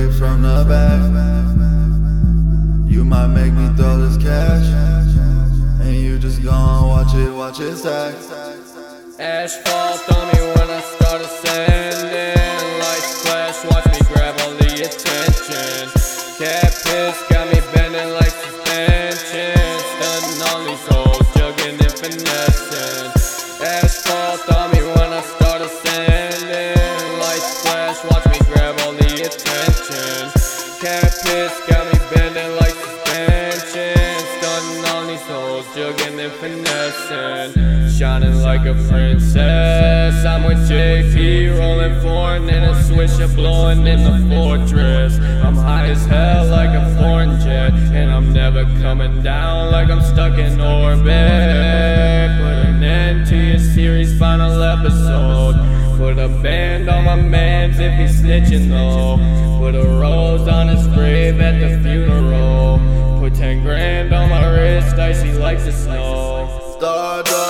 it from the back. You might make me throw this cash, and you just gon' watch it stack. Asphalt on me when I start ascending. Lights flash, watch me grab all the attention. Cat piss got me bending like suspension. Stunting on these hoes, jugging and finessing. Asphalt on me when I start ascending. Lights flash, watch me grab all the attention. Cat piss got me bending like suspension. Stunting on these hoes, jugging and finessing. Shining like a princess. I'm with JP, rolling foreign in a swisher, blowing in the fortress. I'm high as hell like a foreign jet, and I'm never coming down like I'm stuck in orbit. Put an end to your series final episode. Put a band on my mans if he's snitching though. Put a rose on his grave at the funeral. Put 10 grand on my wrist, icy like the snow. Stardust.